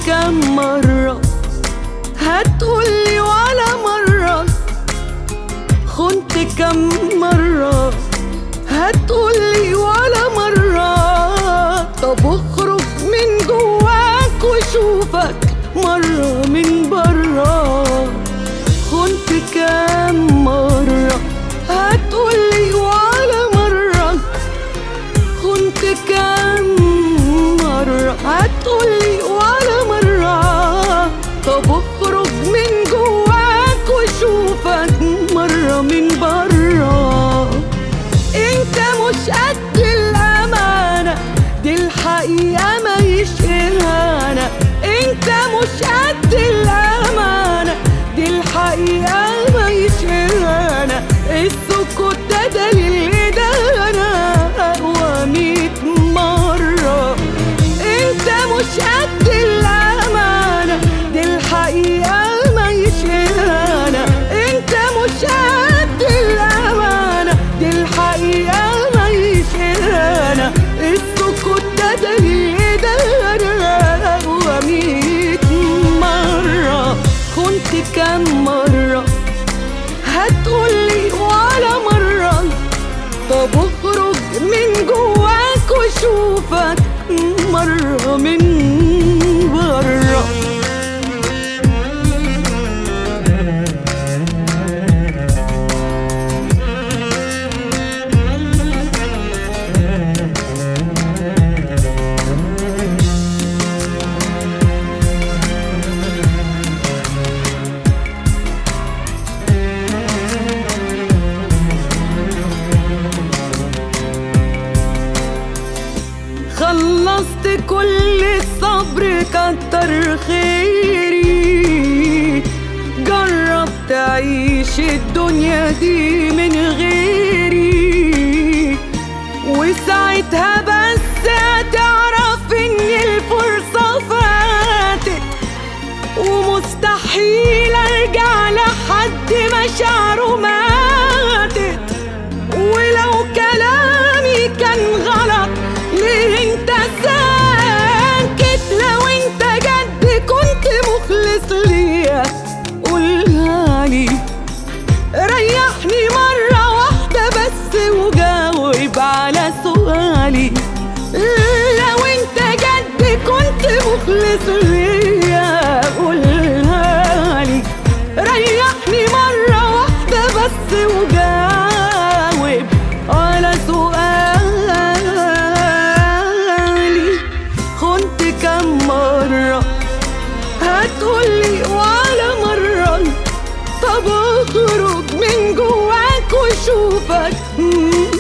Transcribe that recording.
كم مرة هتقولي ولا مرة؟ خنت كم مرة هتقولي ولا مرة؟ طب اخرج من جواك وشوفك مرة من برا. خنت كم مرة هتقولي ولا مرة؟ خنت كم مرة هتقولي ولا مرة؟ طب اخرج من جواك وشوفك مرة من برا. انت مش قد الامانة، دي الحقيقة ما يشهرهانا. انت مش قد الامانة، دي الحقيقة ما يشهرهانا. السكوت ده دليل ايدانا اقوى 100 مرة. انت مش قد الامانة، دي الحقيقة ما يشهرهانا. انت مش قد الامانة، دي الحقيقة ما يشهرهانا. السكوت ده دليل ايدانا اقوى 100 مرة. خنت كم مرة هتقولي ولا مرة؟ طب اخرج من جواك وشوفك مرة من برا. خلصت كل الصبر كتر خيري. جرب تعيش الدنيا دي من غيري، وساعتها بس هتعرف ان الفرصة فاتت. ومستحيل ارجع لحد مشاعره ماتت. ولو كلامي كان غلط ليه انت ساكت؟ لو انت جد كنت مخلص ليا قولها لي. ريحني مرة واحدة بس وجاوب على سؤالي. لو انت جد كنت مخلص ليا قولها لي. ريحني مرة واحدة بس وجاوب على سؤالي. كم مرة هتقولي ولا مرة؟ طب اخرج من جواك وشوفك